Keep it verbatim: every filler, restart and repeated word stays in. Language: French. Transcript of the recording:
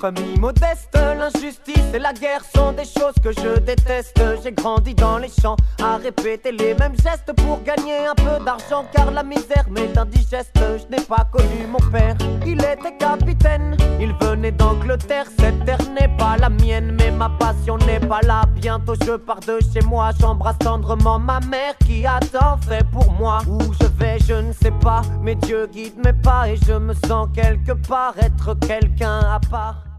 famille modeste, l'injustice et la guerre sont des choses que je déteste. J'ai grandi dans les champs à répéter les mêmes gestes pour gagner un peu d'argent, car la misère m'est indigeste. Je n'ai pas connu mon père, il était capitaine, il venait d'Angleterre. Cette terre n'est pas la mienne, mais ma passion n'est pas là. Bientôt je pars de chez moi, j'embrasse tendrement ma mère qui a tant fait pour moi. Où je vais je ne sais pas, mais Dieu guide mes pas et je me sens quelque part être quelqu'un à part.